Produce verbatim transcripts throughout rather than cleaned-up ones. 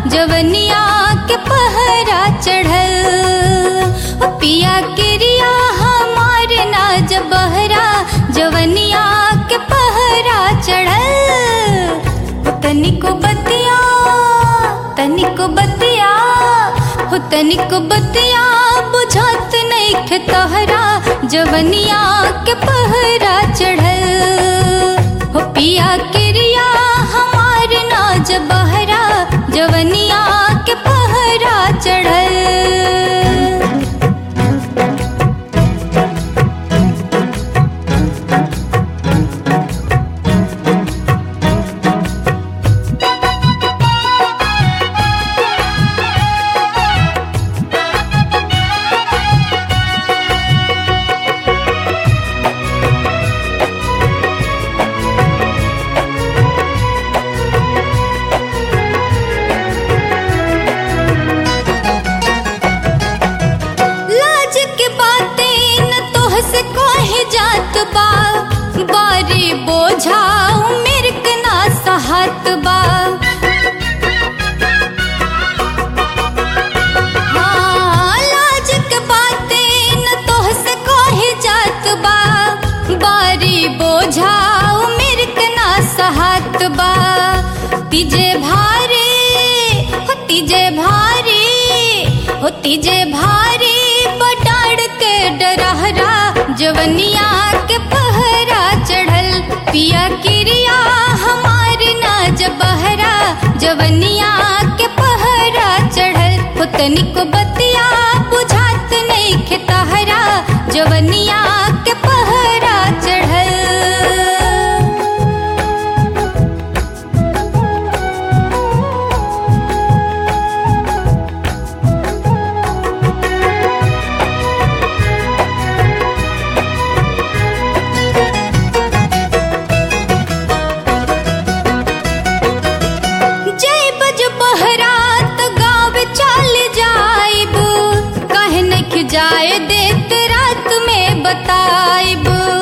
जवनिया के पहरा चढ़ल। पिया किरिया हमार ना जबहरा जवनिया के पहरा चढ़ल। तनिको बतिया तनिको बतिया हो तनिको बतिया बुझात नइखे तोहरा जवनिया के पहरा चढ़ल। हो पिया किरिया हमार ना जबहरा जवनिया के पहरा चढ़ल। बा बारी बोझा उम्र के ना सहत बा। हाँ लाज के बातें न तोह से कहे जात बा। बारी बोझा उम्र के ना सहत बा। तीजे भारी हो तीजे भारी हो तीजे भारी बटाड़ के डरहरा जवनिया के पहरा चढ़ल। पिया किरिया हमार ना जबहरा जवनिया के पहरा चढ़ल। हो तनिको बतिया बुझात नइखे तहरा जवनिया के पहरा चढ़ल। जाए देत रात में बताइब।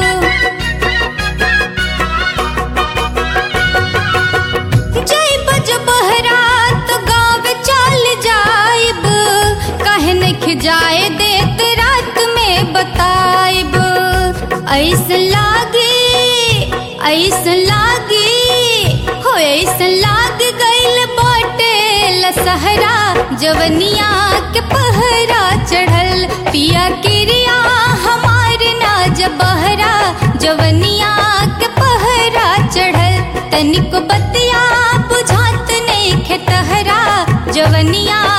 जय बज बहरात गाँव चल जाइब। कहे नख जाए देत रात में बताइब। ऐसा लागे ऐसा लागे हो ऐसा लाग गइल बाटे लसहरा जवनिया के पहरा चढ़ल। पिया किरिया हमार ना जबहरा जवनिया के पहरा चढ़ल। तनिको बतिया बुझात नइखे तहरा जवनिया